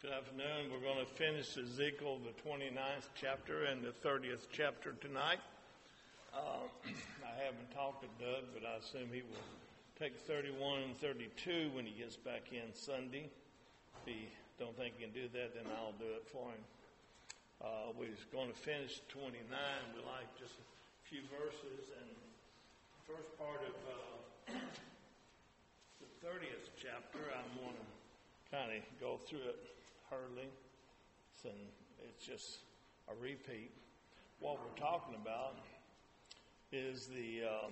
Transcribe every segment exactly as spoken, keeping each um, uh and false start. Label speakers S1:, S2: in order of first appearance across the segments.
S1: Good afternoon. We're going to finish Ezekiel, the twenty-ninth chapter and the thirtieth chapter tonight. Uh, I haven't talked to Doug, but I assume he will take thirty-one and thirty-two when he gets back in Sunday. If he don't think he can do that, then I'll do it for him. Uh, we're going to finish twenty-nine. We like just a few verses, and the first part of uh, the thirtieth chapter, I'm going to kind of go through it hurriedly, and it's just a repeat. What we're talking about is the um,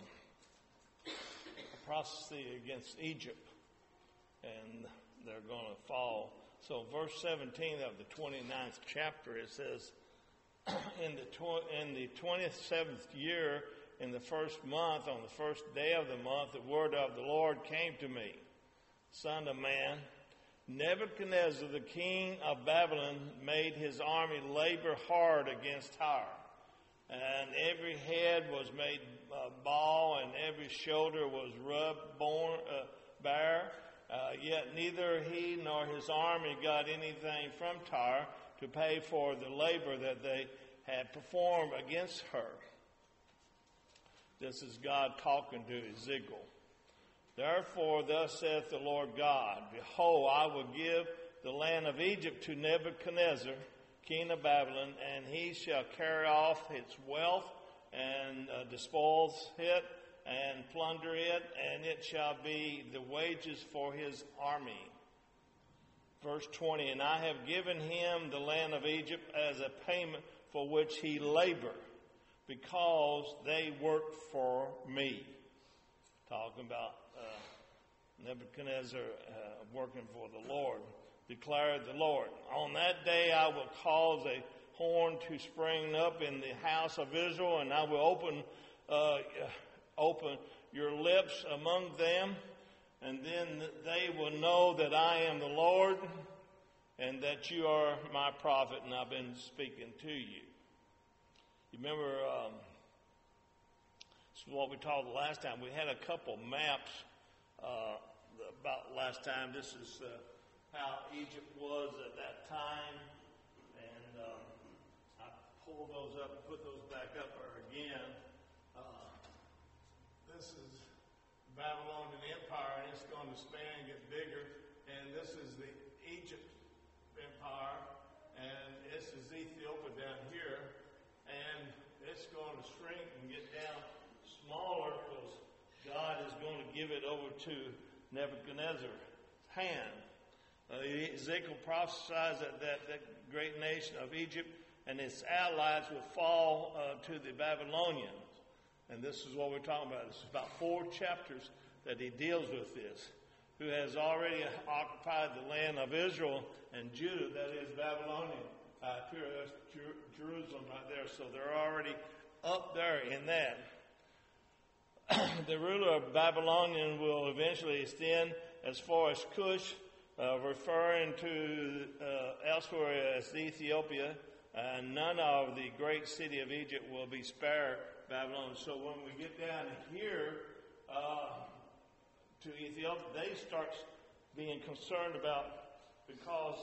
S1: prophecy against Egypt, and they're going to fall. So verse seventeen of the twenty-ninth chapter, it says, in the tw- in the twenty-seventh year, in the first month, on the first day of the month, the word of the Lord came to me, Son of man, Nebuchadnezzar, the king of Babylon, made his army labor hard against Tyre. And every head was made uh, bald, and every shoulder was rubbed born, uh, bare. Uh, yet neither he nor his army got anything from Tyre to pay for the labor that they had performed against her. This is God talking to Ezekiel. Therefore, thus saith the Lord God, Behold, I will give the land of Egypt to Nebuchadnezzar, king of Babylon, and he shall carry off its wealth and uh, despoils it and plunder it, and it shall be the wages for his army. Verse twenty, And I have given him the land of Egypt as a payment for which he labored, because they worked for me. Talking about uh, Nebuchadnezzar uh, working for the Lord, declared the Lord. On that day I will cause a horn to spring up in the house of Israel, and I will open uh, open your lips among them, and then they will know that I am the Lord, and that you are my prophet, and I've been speaking to you. You remember... Um, This is what we talked last time. We had a couple maps uh, about last time. This is uh, how Egypt was at that time. And um, I pulled those up and put those back up again. Uh, this is Babylonian Empire, and it's going to span and get bigger. And this is the Egypt Empire, and this is Ethiopia down here. And it's going to shrink and get down smaller, because God is going to give it over to Nebuchadnezzar's hand. Uh, Ezekiel prophesies that, that that great nation of Egypt and its allies will fall uh, to the Babylonians. And this is what we're talking about. It's about four chapters that he deals with this. Who has already occupied the land of Israel and Judah, that is Babylonian. Uh, Jerusalem right there. So they're already up there in that. The ruler of Babylonian will eventually extend as far as Cush, uh, referring to uh, elsewhere as Ethiopia, and none of the great city of Egypt will be spared Babylon. So when we get down here uh, to Ethiopia, they start being concerned about, because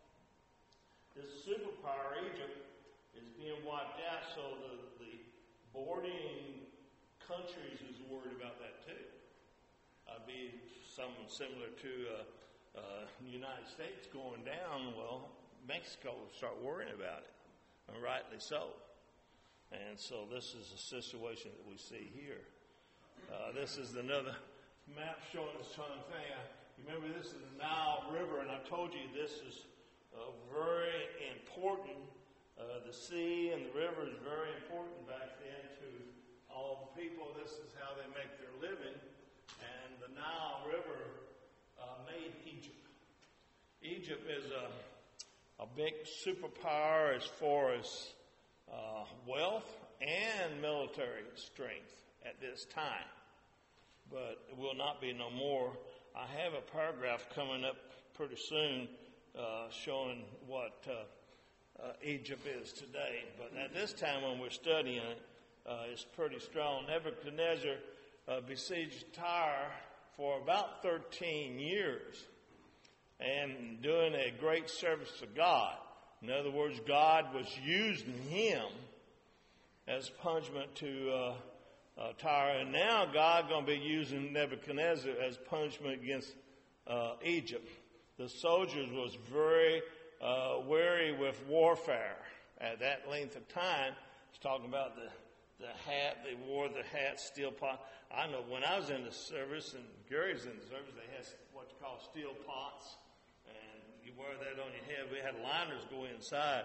S1: this superpower Egypt is being wiped out, so the, the bordering countries is worried about that too. Uh, be something similar to uh, uh, the United States going down. Well, Mexico will start worrying about it, and rightly so. And so this is a situation that we see here. Uh, this is another map showing the same thing. I, remember, this is the Nile River, and I told you this is uh, very important. Uh, the sea and the river is very important back then to all the people. This is how they make their living. And the Nile River uh, made Egypt. Egypt is a, a big superpower as far as uh, wealth and military strength at this time. But it will not be no more. I have a paragraph coming up pretty soon uh, showing what uh, uh, Egypt is today. But at this time when we're studying it, Uh, is pretty strong. Nebuchadnezzar uh, besieged Tyre for about thirteen years. and doing a great service to God. In other words, God was using him as punishment to uh, uh, Tyre. And now God's going to be using Nebuchadnezzar as punishment against uh, Egypt. The soldiers was very uh, weary with warfare at that length of time. He's talking about the, the hat. They wore the hat, steel pot. I know when I was in the service, and Gary's in the service, they had what you call steel pots. And you wear that on your head. We had liners go inside.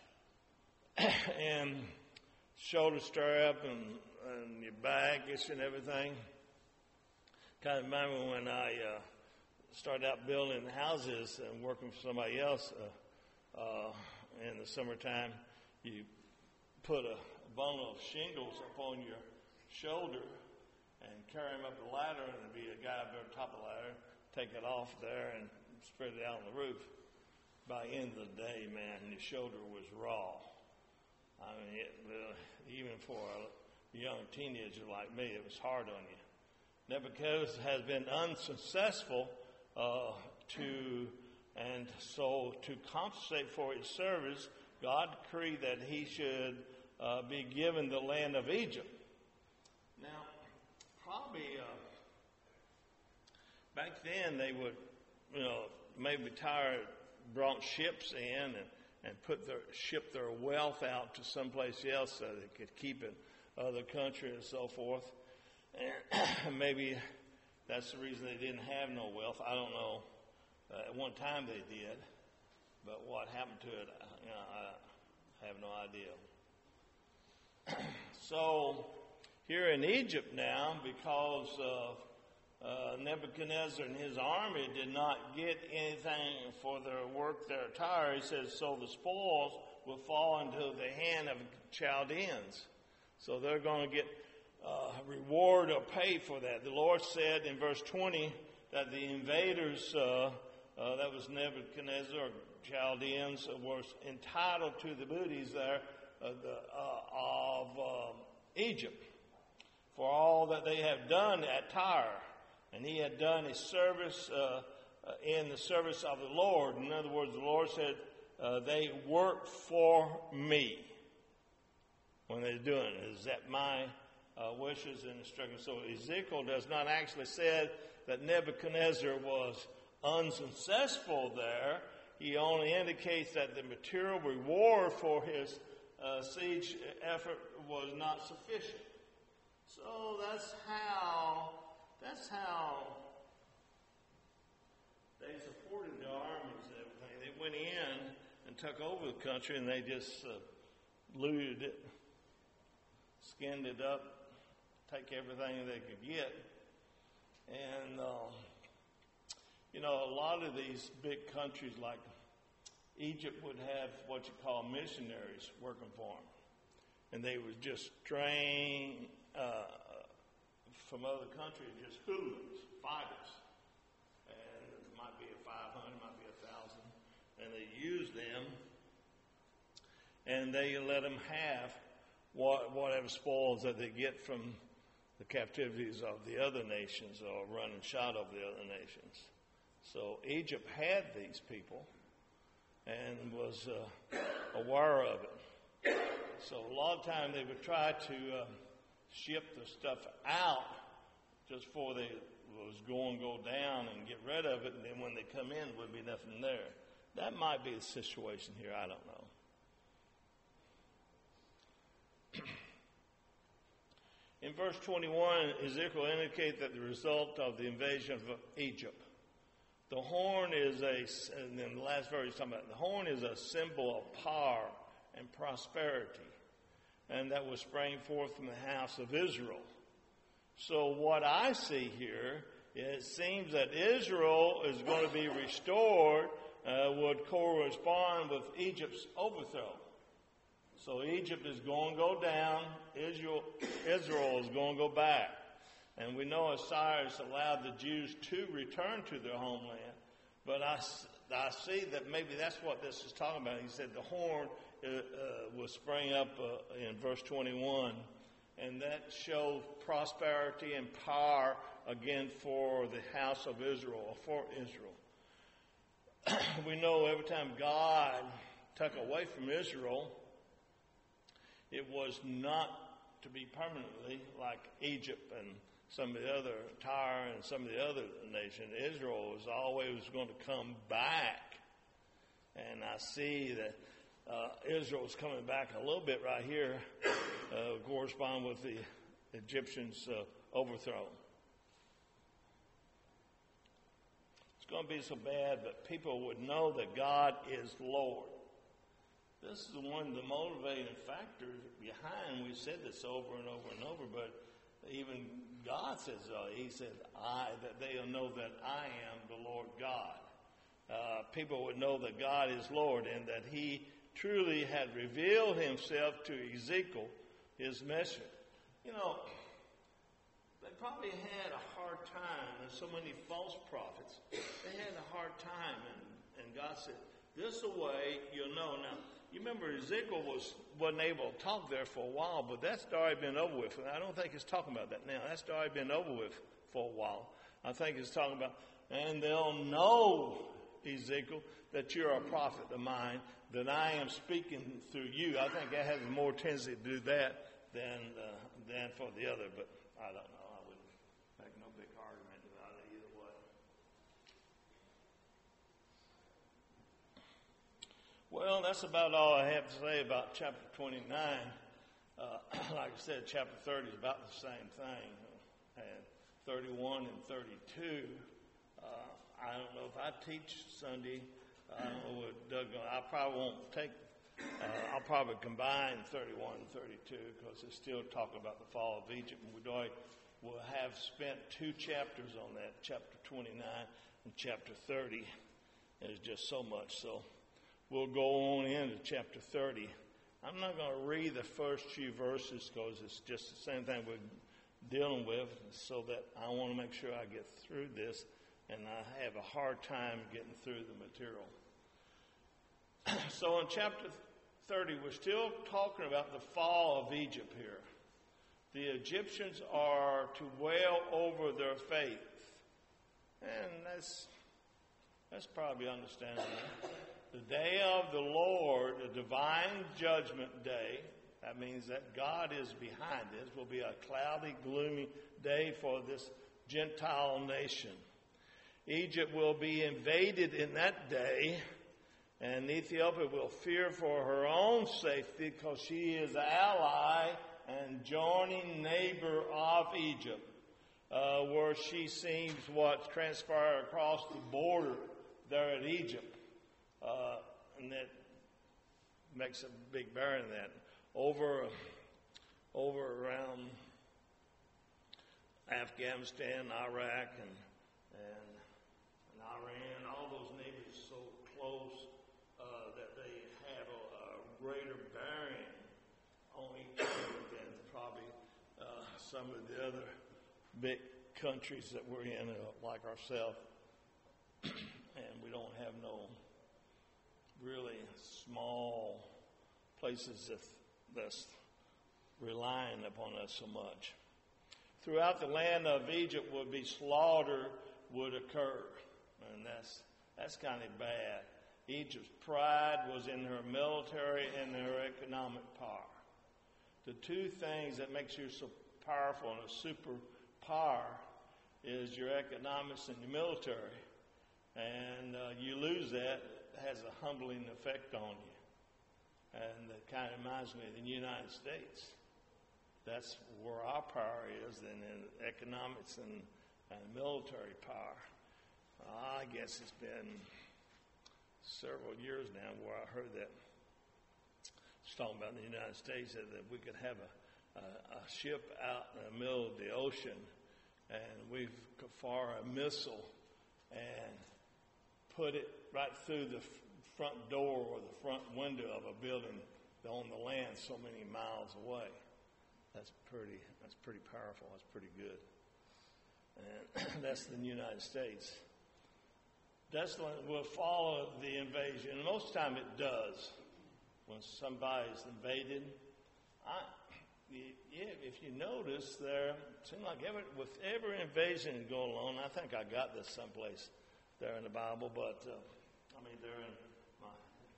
S1: And shoulder strap and, and your baggage and everything. Kind of remember when I uh, started out building houses and working for somebody else uh, uh, in the summertime. You put a bundle of shingles up on your shoulder and carry them up the ladder, and there'd be a guy up there on top of the ladder, take it off there and spread it out on the roof. By the end of the day, man, your shoulder was raw. I mean, it, uh, even for a young teenager like me, it was hard on you. Nebuchadnezzar has been unsuccessful uh, to, and so to compensate for his service, God decreed that he should uh, be given the land of Egypt. Now, probably uh, back then they would, you know, maybe Tyre brought ships in and, and put their ship their wealth out to someplace else so they could keep it other country and so forth. And maybe that's the reason they didn't have no wealth. I don't know. Uh, at one time they did, but what happened to it, you know, I have no idea. So here in Egypt now, because of uh, Nebuchadnezzar and his army did not get anything for their work there at Tyre, he says, so the spoils will fall into the hand of Chaldeans. So they're going to get uh, reward or pay for that. The Lord said in verse twenty that the invaders, uh, uh, that was Nebuchadnezzar or Chaldeans, uh, were entitled to the booties there uh, the, uh, of um, Egypt for all that they have done at Tyre. And he had done his service uh, uh, in the service of the Lord. In other words, the Lord said, uh, they work for me when they're doing it. Is that my uh, wishes and instructions? So Ezekiel does not actually say that Nebuchadnezzar was unsuccessful there. He only indicates that the material reward for his uh, siege effort was not sufficient. So that's how, that's how they supported the armies and everything. They went in and took over the country, and they just uh, looted it, skinned it up, take everything they could get. And, um, you know, a lot of these big countries like Egypt would have what you call missionaries working for them. And they would just train uh, from other countries, just hooligans, fighters. And it might be a five hundred, might be a thousand. And they use them, and they let them have what, whatever spoils that they get from the captivities of the other nations or running shot of the other nations. So Egypt had these people and was uh, aware of it. So a lot of times they would try to uh, ship the stuff out just before they was going to go down and get rid of it, and then when they come in, would be nothing there. That might be the situation here. I don't know. In verse twenty-one, Ezekiel indicates that the result of the invasion of Egypt. The horn is a, and then the last verse he's talking about, the horn is a symbol of power and prosperity, and that was sprang forth from the house of Israel. So what I see here, it seems that Israel is going to be restored, uh, would correspond with Egypt's overthrow. So Egypt is going to go down, Israel, Israel is going to go back. And we know Cyrus allowed the Jews to return to their homeland. But I, I see that maybe that's what this is talking about. He said the horn uh, uh, will spring up uh, in verse twenty-one. And that shows prosperity and power again for the house of Israel, or for Israel. we know every time God took away from Israel, it was not to be permanently like Egypt and some of the other, Tyre and some of the other nations. Israel was always going to come back. And I see that uh, Israel is coming back a little bit right here, uh, correspond with the Egyptians' uh, overthrow. It's going to be so bad, but people would know that God is Lord. This is one of the motivating factors behind. We've said this over and over and over, but even God says, uh, He said, "I," that they'll know that I am the Lord God. Uh, people would know that God is Lord, and that He truly had revealed Himself to Ezekiel, His messenger. You know, they probably had a hard time. There's so many false prophets. They had a hard time, and, and God said, "This is the way you'll know." Now, you remember Ezekiel was, wasn't able to talk there for a while, but that's already been over with. And I don't think it's talking about that now. That's already been over with for a while. I think it's talking about, and they'll know, Ezekiel, that you're a prophet of mine, that I am speaking through you. I think that has more tendency to do that than uh, than for the other, but I don't know. I wouldn't make no big argument about it either way. Well, that's about all I have to say about chapter twenty-nine. Uh, like I said, chapter thirty is about the same thing. And thirty-one and thirty-two, uh, I don't know if I teach Sunday. I don't know what Doug, I probably won't take, uh, I'll probably combine thirty-one and thirty-two because it's still talking about the fall of Egypt. And we'd already, we'll have spent two chapters on that, chapter twenty-nine and chapter thirty. There's just so much. So we'll go on into chapter thirty. I'm not going to read the first few verses because it's just the same thing we're dealing with, so that I want to make sure I get through this, and I have a hard time getting through the material. So in chapter thirty, we're still talking about the fall of Egypt here. The Egyptians are to wail over their faith. And that's, that's probably understandable. The day of the Lord, the divine judgment day, that means that God is behind this, will be a cloudy, gloomy day for this Gentile nation. Egypt will be invaded in that day, and Ethiopia will fear for her own safety because she is an ally and joining neighbor of Egypt, uh, where she seems what transpired across the border there at Egypt. Uh, and that makes a big bearing in that. Over, over around Afghanistan, Iraq, and, and, and Iran, all those neighbors so close uh, that they have a, a greater bearing on each other than probably uh, some of the other big countries that we're in, uh, like ourselves. And we don't have no really small places that, that's relying upon us so much. Throughout the land of Egypt would be slaughter would occur, and that's that's kind of bad. Egypt's pride was in her military and her economic power. The two things that makes you so powerful and a super power is your economics and your military, and uh, you lose that, it has a humbling effect on you. And it kind of reminds me of the United States. That's where our power is, and in economics and, and military power. I guess it's been several years now where I heard that. It's talking about the United States, that, that we could have a, a, a ship out in the middle of the ocean, and we could fire a missile and put it right through the front door or the front window of a building on the land so many miles away. That's pretty, that's pretty powerful. That's pretty good. And that's the United States. That's what will follow the invasion. And most of the time it does. When somebody's invaded, I, yeah, if you notice there, it seems like every, with every invasion going on, I think I got this someplace there in the Bible, but uh, I mean, they're in my,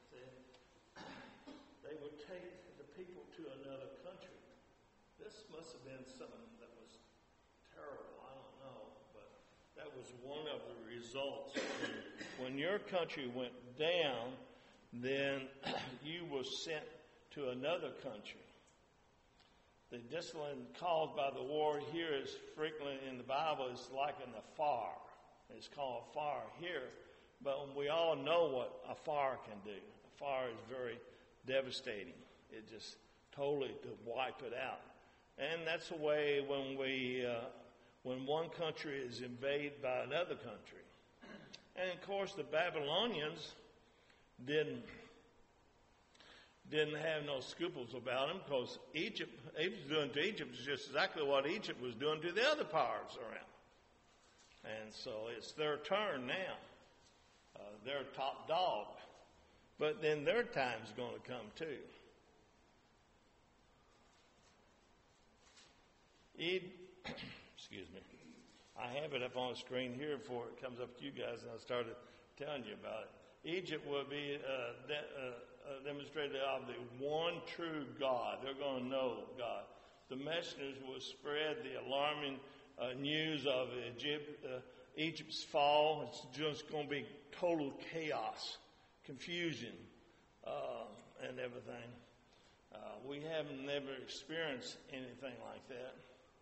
S1: they would take the people to another country. This must have been something that was terrible. I don't know, but that was one of the results. When, when your country went down, then you were sent to another country. The discipline caused by the war here is frequently in the Bible is likened a fire. It's called a fire here, but we all know what a fire can do. A fire is very devastating. It just totally to wipe it out. And that's the way when we, uh, when one country is invaded by another country. And of course, the Babylonians didn't didn't have no scruples about them, because Egypt, Egypt was doing to Egypt is just exactly what Egypt was doing to the other powers around. And so it's their turn now. Uh, they're top dog. But then their time's going to come too. Ed, excuse me. I have it up on the screen here before it comes up to you guys, and I started telling you about it. Egypt will be uh, de- uh, a demonstrator of the one true God. They're going to know God. The messengers will spread the alarming uh, news of Egypt, uh, Egypt's fall. It's just going to be total chaos, confusion, uh, and everything. Uh, we have never experienced anything like that.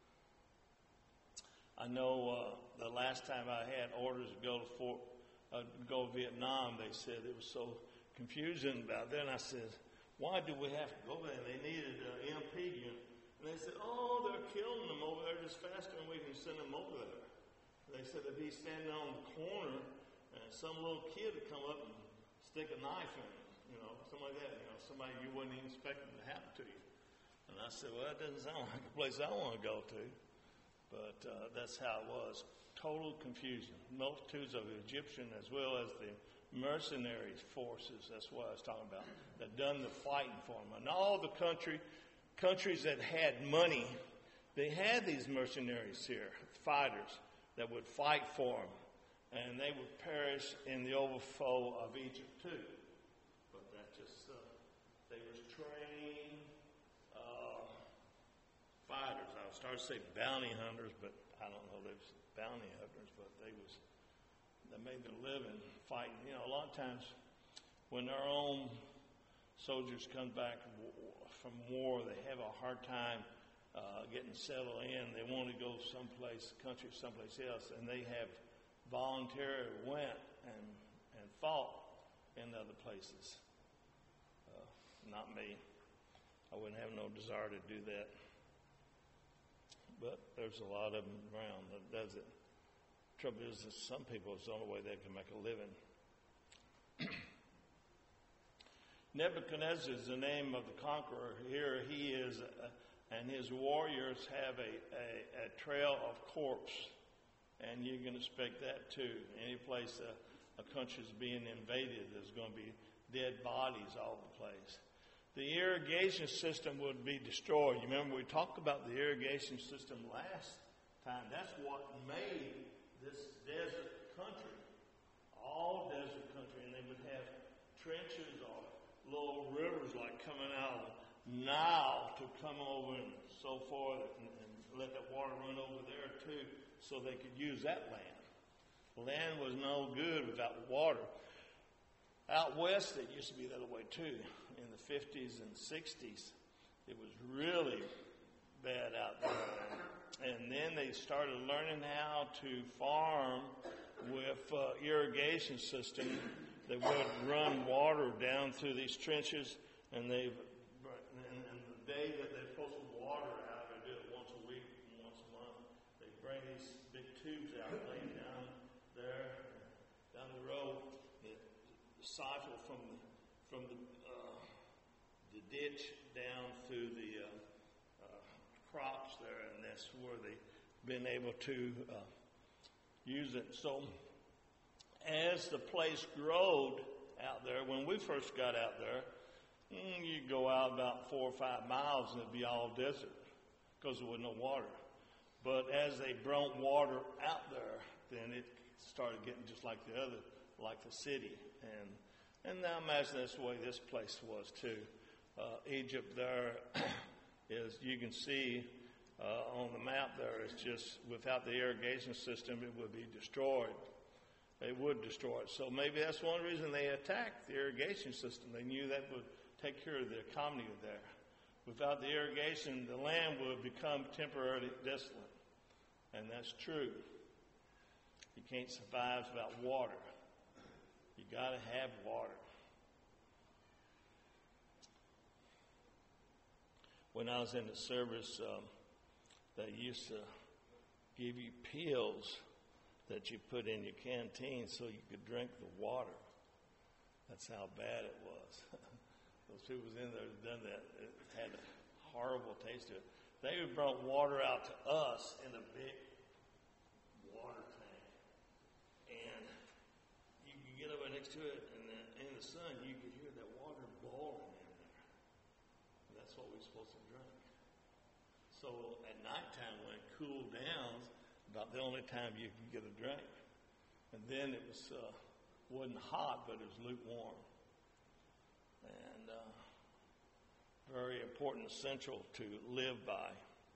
S1: I know uh, the last time I had orders to go to Fort, uh, go to Vietnam, they said it was so confusing about that. And I said, why do we have to go there? They needed an M P unit. And they said, oh, they're killing them over there just faster than we can send them over there. They said if he's standing on the corner and some little kid would come up and stick a knife in him, you know, something like that, you know, somebody you wouldn't even expect to happen to you. And I said, well, that doesn't sound like a place I want to go to. But uh, that's how it was. Total confusion. Multitudes of Egyptian as well as the mercenary forces, that's what I was talking about, that done the fighting for them. And all the country, countries that had money, they had these mercenaries here, fighters, that would fight for them. And they would perish in the overflow of Egypt too. But that just, uh, they was trained uh, fighters. I was starting to say bounty hunters, but I don't know, they was bounty hunters, but they was, they made their living fighting. You know, a lot of times when our own soldiers come back from war, they have a hard time uh, getting settled in. They want to go someplace, country, someplace else, and they have voluntarily went and, and fought in other places. Uh, not me. I wouldn't have no desire to do that. But there's a lot of them around that does it. Trouble is that some people, it's the only way they can make a living. Nebuchadnezzar is the name of the conqueror. Here he is, uh, and his warriors have a, a, a trail of corpse. And you can expect that too. Any place a, a country is being invaded, there's going to be dead bodies all over the place. The irrigation system would be destroyed. You remember we talked about the irrigation system last time. That's what made this desert country, all desert country, and they would have trenches or little rivers like coming out of the Nile to come over and so forth, and, and let that water run over there too, so they could use that land. Land was no good without water. Out west, it used to be that way too. In the fifties and sixties, it was really bad out there. And then they started learning how to farm with uh, irrigation system. They would run water down through these trenches, and they, and, and the day that they're supposed to water out, they do it once a week, once a month. They bring these big tubes out, lay them down there, down the road, that siphon from the from the uh, the ditch down through the uh, uh, crops there, and that's where they've been able to uh, use it. So as the place growed out there, when we first got out there, mm, you go out about four or five miles and it'd be all desert because there was no water. But as they brought water out there, then it started getting just like the other like the city. And and now imagine that's the way this place was too. Uh, Egypt there is, you can see uh, on the map there, is just without the irrigation system, it would be destroyed. They would destroy it. So maybe that's one reason they attacked the irrigation system. They knew that would take care of the economy there. Without the irrigation, the land would become temporarily desolate. And that's true. You can't survive without water. You got to have water. When I was in the service, um, they used to give you pills that you put in your canteen so you could drink the water. That's how bad it was. Those people was in there that done that. It had a horrible taste to it. They brought water out to us in a big water tank. And you could get up right next to it, and then in the sun, you could hear that water boiling in there. And that's what we're supposed to drink. So at nighttime, when it cooled down, about the only time you could get a drink. And then it was uh, wasn't hot, but it was lukewarm. And uh, very important, essential to live by.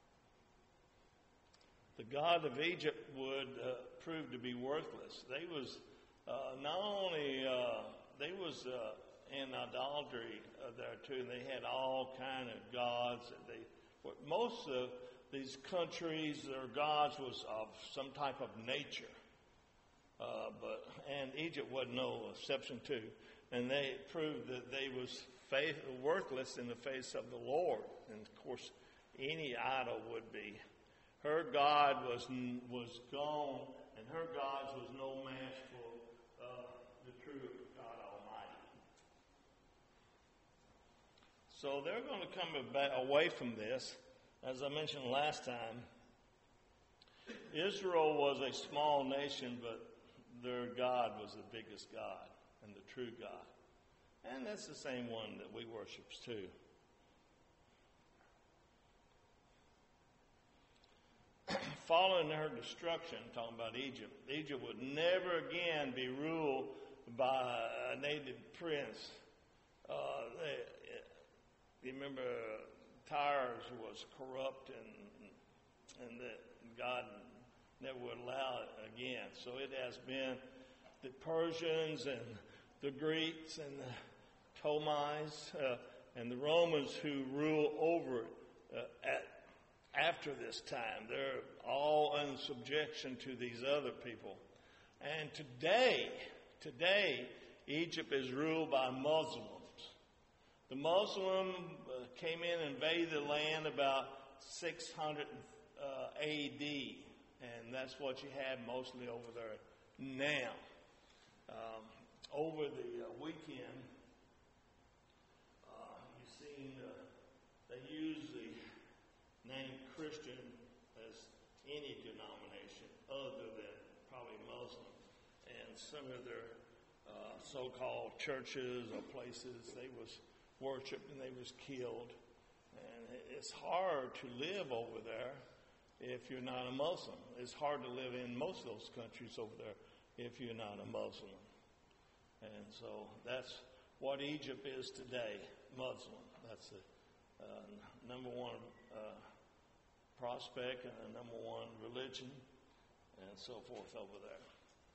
S1: The God of Egypt would uh, prove to be worthless. They was uh, not only uh, they was uh, in idolatry uh, there too, and they had all kind of gods. That they most of these countries, their gods was of some type of nature. Uh, but and Egypt wasn't no exception too. And they proved that they was faith, worthless in the face of the Lord. And of course, any idol would be. Her God was was gone, and her gods was no match for uh, the true God Almighty. So they're going to come back away from this. As I mentioned last time, Israel was a small nation, but their God was the biggest God and the true God. And that's the same one that we worship too. Following her destruction, talking about Egypt, Egypt would never again be ruled by a native prince. Uh, they, you remember Tyre was corrupt, and and that God never would allow it again. So it has been the Persians and the Greeks and the Ptolemies uh, and the Romans who rule over it uh, at after this time. They're all in subjection to these other people. And today, today, Egypt is ruled by Muslims. The Muslim uh, came in and invaded the land about six hundred uh, A D, and that's what you have mostly over there now. Um, over the uh, weekend, uh, you've seen uh, they use the name Christian as any denomination other than probably Muslim. And some of their uh, so-called churches or places, they was worshipped and they was killed. And it's hard to live over there if you're not a Muslim. It's hard to live in most of those countries over there if you're not a Muslim. And so that's what Egypt is today, Muslim. That's the uh, number one uh, prospect and the number one religion and so forth over there.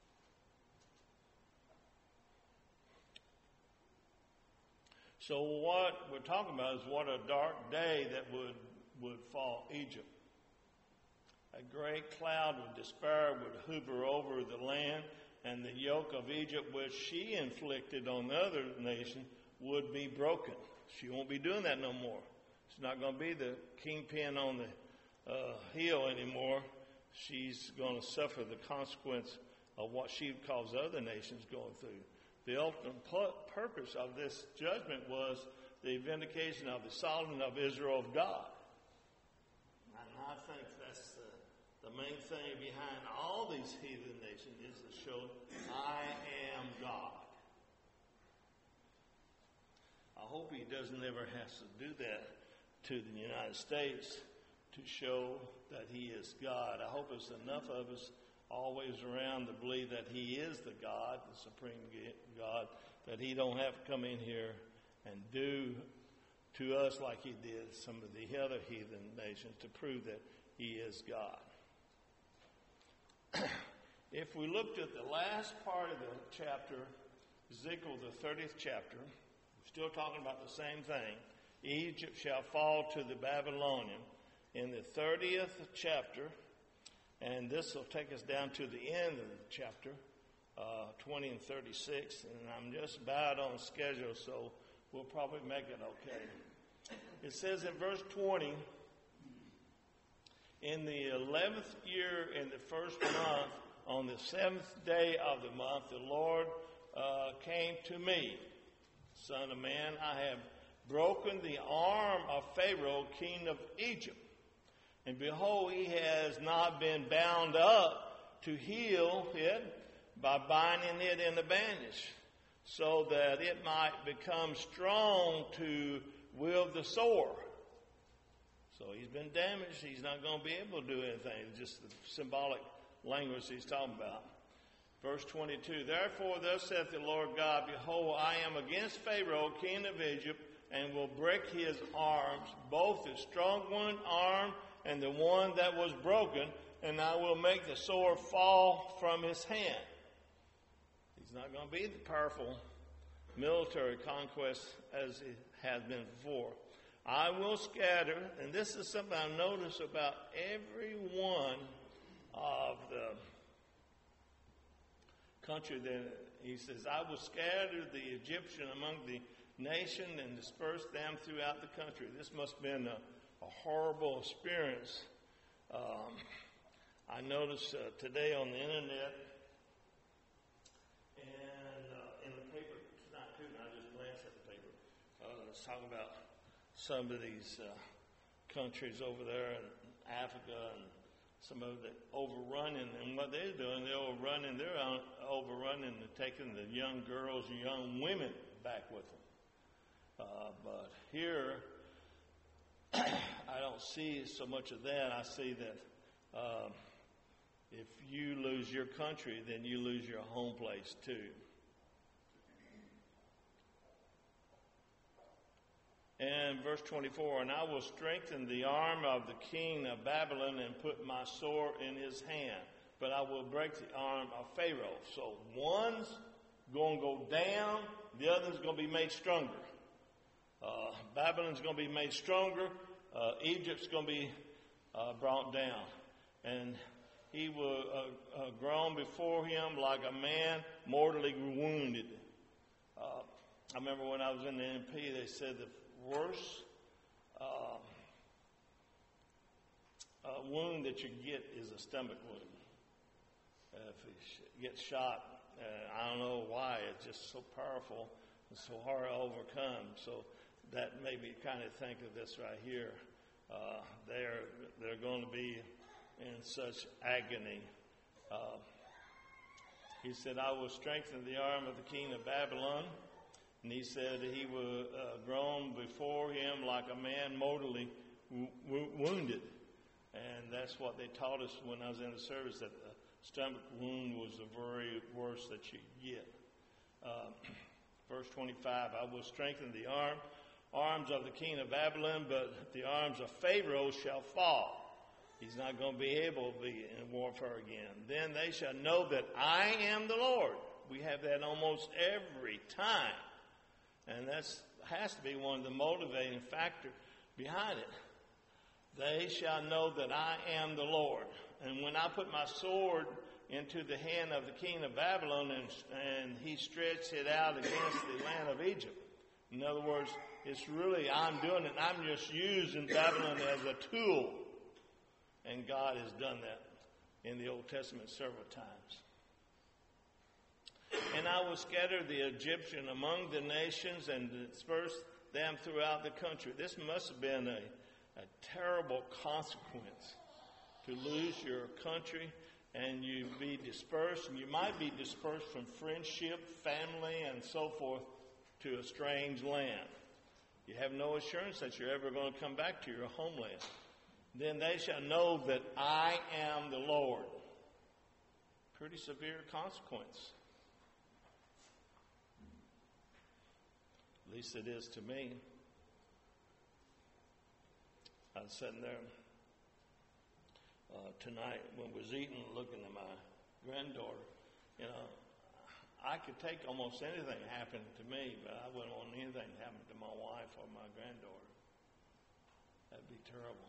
S1: So what we're talking about is what a dark day that would, would fall Egypt. A great cloud of despair would hover over the land, and the yoke of Egypt, which she inflicted on the other nation, would be broken. She won't be doing that no more. She's not going to be the kingpin on the uh, hill anymore. She's going to suffer the consequence of what she calls other nations going through. The ultimate pu- purpose of this judgment was the vindication of the sovereignty of Israel of God. And I think that's the, the main thing behind all these heathen nations is to show I am God. I hope he doesn't ever have to do that to the United States to show that he is God. I hope it's enough of us always around to believe that he is the God, the supreme God, that he don't have to come in here and do to us like he did some of the other heathen nations to prove that he is God. If we looked at the last part of the chapter, Ezekiel, the thirtieth chapter, we're still talking about the same thing. Egypt shall fall to the Babylonian. In the thirtieth chapter, and this will take us down to the end of the chapter, uh, twenty and thirty-six, and I'm just about on schedule, so we'll probably make it okay. It says in verse twenty, in the eleventh year, in the first month, on the seventh day of the month, the Lord uh, came to me, Son of man, I have broken the arm of Pharaoh, king of Egypt. And behold, he has not been bound up to heal it by binding it in a bandage, so that it might become strong to wield the sword. So he's been damaged. He's not going to be able to do anything. It's just the symbolic language he's talking about. Verse twenty-two, therefore thus saith the Lord God, behold, I am against Pharaoh, king of Egypt, and will break his arms, both his strong one arm and the one that was broken, and I will make the sword fall from his hand. He's not going to be the powerful military conquest as it has been before. I will scatter, and this is something I notice about every one of the country that he says, I will scatter the Egyptian among the nation and disperse them throughout the country. This must have been a, a horrible experience. Um, I noticed uh, today on the internet and uh, in the paper tonight too, and I just glanced at the paper, uh, it's talking about some of these uh, countries over there in Africa and some of the overrunning, and what they're doing, they're overrunning, they're on, overrunning and taking the young girls and young women back with them. Uh, but here, I don't see so much of that. I see that um, if you lose your country, then you lose your home place too. And verse twenty-four, and I will strengthen the arm of the king of Babylon and put my sword in his hand, but I will break the arm of Pharaoh. So one's going to go down, the other's going to be made stronger. Uh, Babylon's going to be made stronger. Uh, Egypt's going to be uh, brought down. And he will uh, uh, groan before him like a man mortally wounded. Uh, I remember when I was in the N P, they said the worst uh, uh, wound that you get is a stomach wound. Uh, if he sh- gets shot, uh, I don't know why, it's just so powerful and so hard to overcome. So that made me kind of think of this right here. Uh, they're, they're going to be in such agony. Uh, he said, I will strengthen the arm of the king of Babylon. And he said he will uh, groan before him like a man mortally w- w- wounded. And that's what they taught us when I was in the service, that the stomach wound was the very worst that you get. Uh, verse twenty-five, I will strengthen the arm, arms of the king of Babylon, but the arms of Pharaoh shall fall. He's not going to be able to be in warfare again. Then they shall know that I am the Lord. We have that almost every time. And that has to be one of the motivating factors behind it. They shall know that I am the Lord. And when I put my sword into the hand of the king of Babylon and, and he stretched it out against the land of Egypt. In other words, it's really, I'm doing it. I'm just using Babylon as a tool. And God has done that in the Old Testament several times. And I will scatter the Egyptian among the nations and disperse them throughout the country. This must have been a, a terrible consequence to lose your country and you be dispersed. And you might be dispersed from friendship, family, and so forth to a strange land. You have no assurance that you're ever going to come back to your homeland. Then they shall know that I am the Lord. pretty severe consequence. At least it is to me. I was sitting there uh, tonight when we was eating, looking at my granddaughter. You know, I could take almost anything happening to me, but I wouldn't want anything to happen to my wife or my granddaughter. That'd be terrible.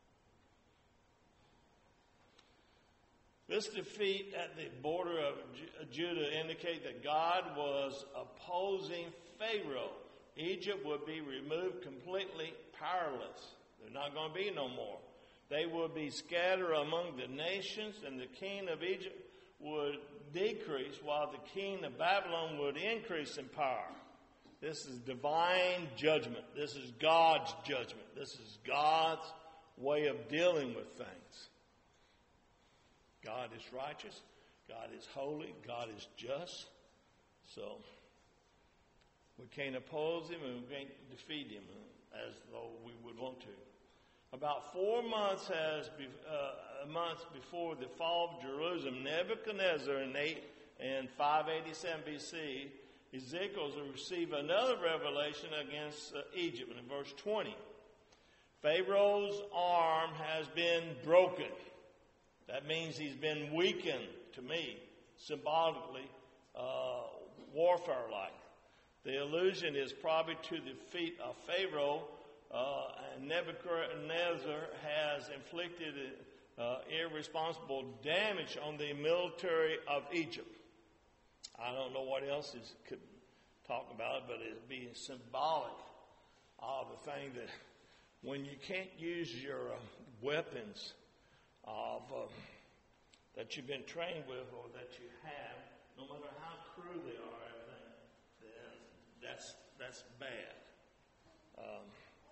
S1: This defeat at the border of Judah indicated that God was opposing Pharaoh. Egypt would be removed completely powerless. There's not going to be no more. They would be scattered among the nations, and the king of Egypt would decrease while the king of Babylon would increase in power. This is divine judgment. This is God's judgment. This is God's way of dealing with things. God is righteous. God is holy. God is just. So we can't oppose him and we can't defeat him as though we would want to. About four months has be, uh, months before the fall of Jerusalem, Nebuchadnezzar in eight and five eighty-seven B C, Ezekiel received another revelation against uh, Egypt. In verse twenty, Pharaoh's arm has been broken. That means he's been weakened, to me, symbolically, uh, warfare-like. The allusion is probably to the feet of Pharaoh, uh, and Nebuchadnezzar has inflicted uh, irresponsible damage on the military of Egypt. I don't know what else is could talk about it, but it'd be symbolic of the thing that when you can't use your uh, weapons of uh, that you've been trained with or that you have, no matter how crude they are, everything, then that's that's bad. Um,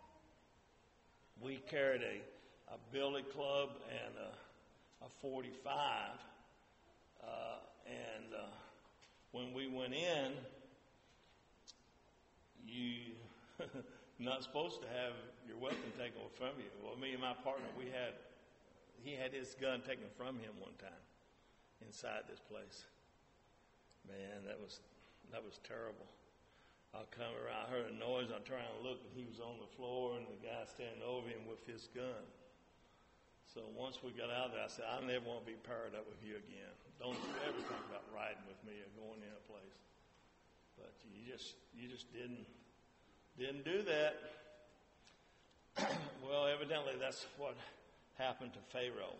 S1: we carried a, a billy club and a, a forty-five, uh, and uh, when we went in, you not supposed to have your weapon taken from you. Well, me and my partner, we had. He had his gun taken from him one time inside this place. Man, that was that was terrible. I come around, I heard a noise, I turned around and looked, and he was on the floor, and the guy standing over him with his gun. So once we got out there, I said, I never want to be paired up with you again. Don't you ever think about riding with me or going in a place. But you just you just didn't didn't do that. Well, evidently that's what happened to Pharaoh.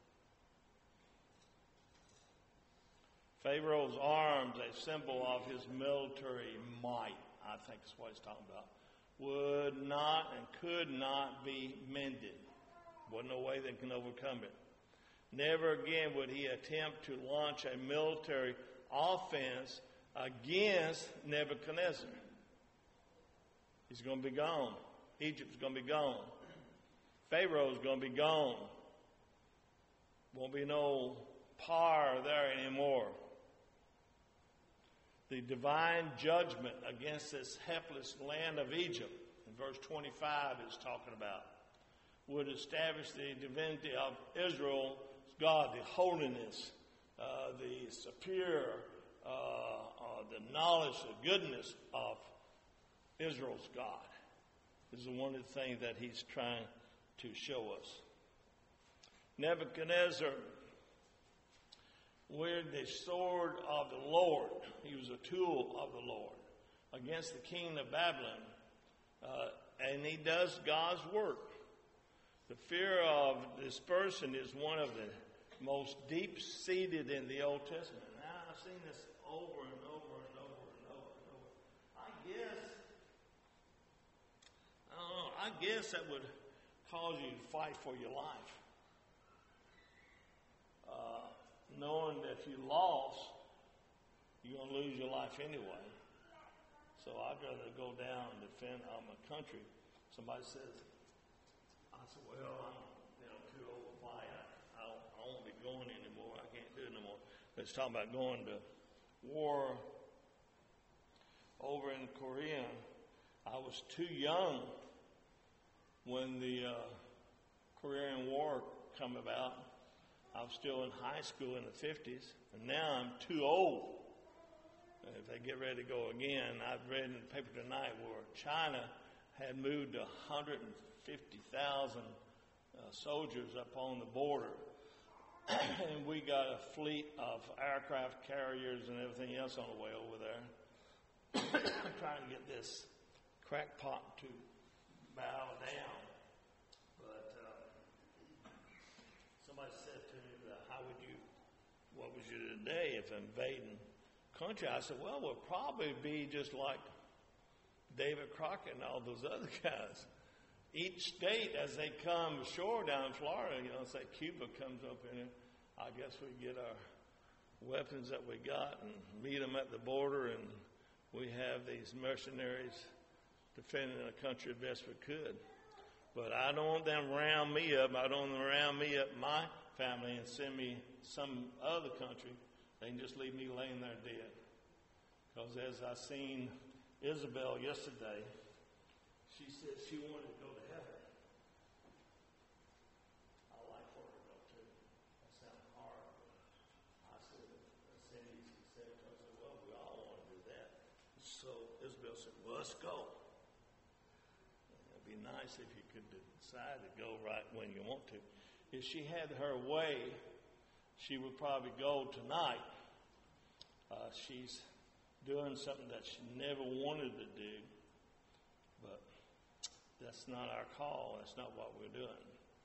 S1: Pharaoh's arms, a symbol of his military might, I think is what he's talking about, would not and could not be mended. Wasn't no way they can overcome it. Never again would he attempt to launch a military offense against Nebuchadnezzar. He's going to be gone. Egypt's going to be gone. Pharaoh's going to be gone. Won't be no power there anymore. The divine judgment against this helpless land of Egypt, in verse twenty-five is talking about, would establish the divinity of Israel's God, the holiness, uh, the superior, uh, uh, the knowledge, the goodness of Israel's God. This is one of the things that he's trying to show us. Nebuchadnezzar wielded the sword of the Lord. He was a tool of the Lord against the king of Babylon. Uh, and he does God's work. The fear of this person is one of the most deep-seated in the Old Testament. Now, I've seen this over and over and over and over and over. I guess, I don't know, I guess that would cause you to fight for your life. Uh, knowing that if you lost, you're going to lose your life anyway. So I'd rather go down and defend uh, my country. Somebody says, I said, well, I'm you know, too old to fight. I, I, don't, I won't be going anymore. I can't do it no more. It's talking about going to war over in Korea. I was too young when the uh, Korean War come about. I was still in high school in the fifties, and now I'm too old. And if they get ready to go again, I've read in the paper tonight where China had moved to one hundred fifty thousand uh, soldiers up on the border. And we got a fleet of aircraft carriers and everything else on the way over there. Trying to get this crackpot to bow down. But uh, somebody said to me, how would you, what would you do today if invading country? I said, well, we'll probably be just like David Crockett and all those other guys. Each state, as they come ashore down in Florida, you know, say Cuba comes up in it, I guess we get our weapons that we got and meet them at the border, and we have these mercenaries defending the country the best we could. But I don't want them to round me up. I don't want them to round me up, my family, and send me some other country. They can just leave me laying there dead. Because as I seen Isabel yesterday, she said she wanted to go to heaven. I like for her to go too. That sounds hard. I said, I said, he said, I said, well, we all want to do that. So Isabel said, well, let's go. It'd be nice if you could decide to go right when you want to. If she had her way, she would probably go tonight. Uh, she's doing something that she never wanted to do. But that's not our call. That's not what we're doing.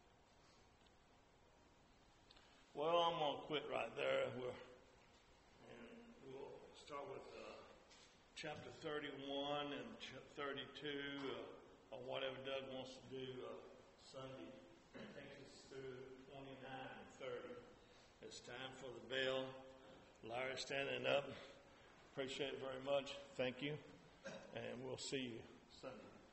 S1: Well, I'm going to quit right there. We're, and we'll start with uh, chapter thirty-one and ch- thirty-two, uh, or whatever Doug wants to do uh, Sunday. It takes us through twenty-nine and thirty. It's time for the bell. Larry standing up. Appreciate it very much. Thank you. And we'll see you Sunday.